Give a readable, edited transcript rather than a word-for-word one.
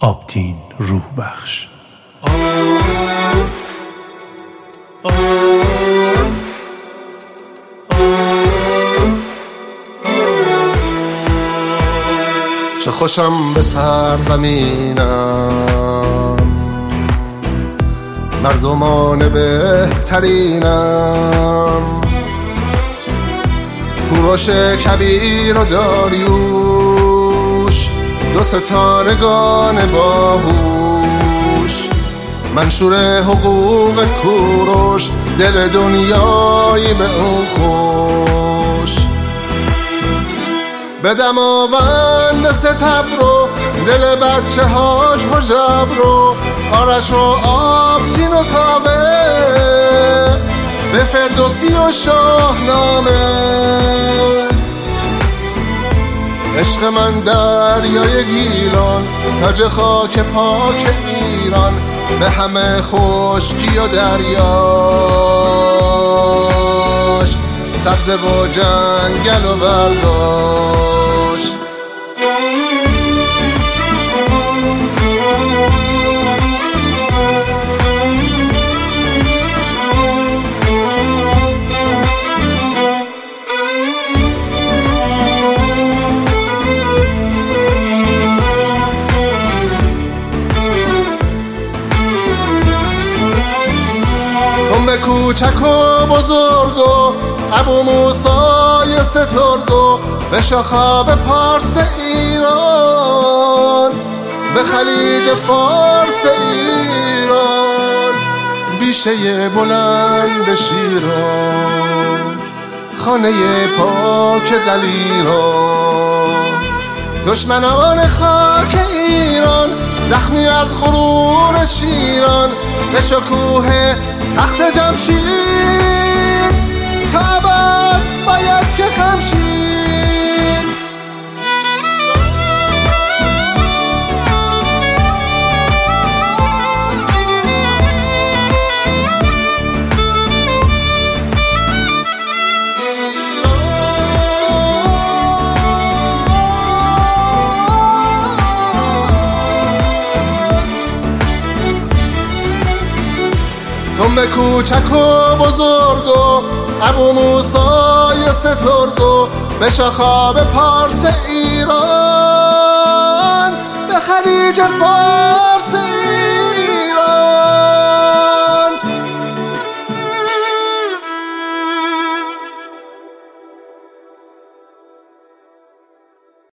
آبتین روح بخش. چه خوشم به سرزمینم، مردمان بهترینم، کوروش کبیر و داریوش، دو ستارگان باهوش، منشور حقوق کوروش، دل دنیایی به اون خوش. به دماوند ستبرو، دل بچه هاش حجب رو، آرش و آبتین و کاوه، به فردوسی و شاهنامه. عشق من دریای گیلان، تاج خاک پاک ایران، به همه خشکی و دریاش، سبز و جنگل و برگاش. به کوچک و بزرگ و ابو موسای سترگ و به شاخاب پارس ایران، به خلیج فارس ایران، بیشه بلند به شیران، خانه پاک دلیران. دشمنان خاک ایران، زخمی از غرور شیران، به شکوه تخت جمشید، تا ابد باید که خمشید. به کوچک و بزرگ و ابو موسای سترگ و به شاخاب پارس ایران، به خلیج فارس